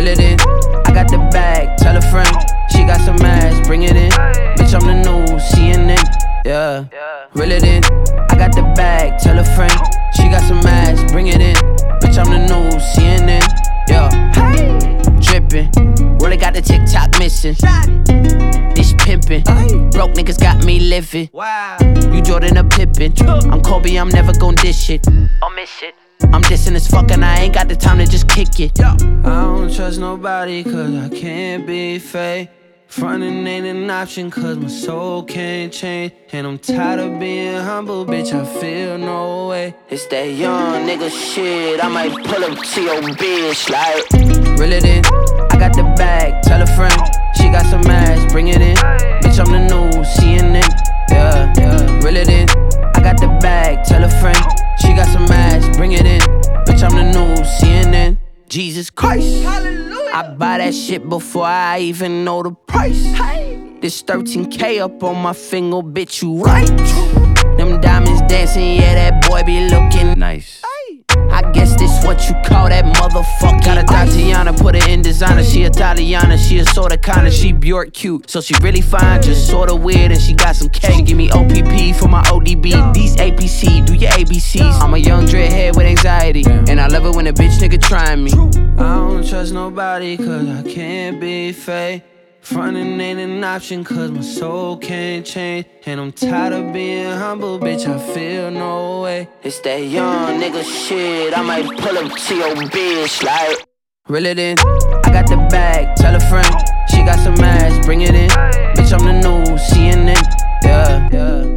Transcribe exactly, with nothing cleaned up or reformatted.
Reel it in, I got the bag, tell a friend. She got some ass, bring it in. Bitch, I'm the new C N N, yeah. Reel it in, I got the bag, tell a friend. She got some ass, bring it in. Bitch, I'm the new C N N, yeah. Hey. Drippin', really got the TikTok missing. This pimpin', broke niggas got me living. Wow. You Jordan or Pippin', I'm Kobe, I'm never gon' dish it. I'll miss it. I'm dissing as fuck and I ain't got the time to just kick it. I don't trust nobody cause I can't be fake. Frontin' ain't an option cause my soul can't change. And I'm tired of being humble, bitch, I feel no way. It's that young nigga shit, I might pull up to your bitch like. Reel it in, I got the bag, tell a friend. She got some ass, bring it in. Bitch, I'm the new C N N, yeah, yeah. Reel it in, I got the bag, tell a friend. She got some ass, bring it in. Bitch, I'm the new C N N, Jesus Christ. Hallelujah. I buy that shit before I even know the price. Hey. This thirteen K up on my finger, bitch, you right. Them diamonds dancing, yeah, that boy be looking nice. I guess this what you call that motherfucker. Got a Tatiana, put her in designer. She Italiana, she a sorta kinda. She Bjork cute, so she really fine, just sorta weird. And she got some K. She give me O P P for my O D B. These A P C, do your A B Cs. I'm a young dreadhead with anxiety, and I love it when a bitch nigga try me. I don't trust nobody cause I can't be fake. Frontin' ain't an option cause my soul can't change. And I'm tired of being humble, bitch, I feel no way. It's that young nigga shit, I might pull up to your bitch like. Reel it in, I got the bag, tell a friend. She got some ass, bring it in. Bitch, I'm the new C N N, yeah, yeah.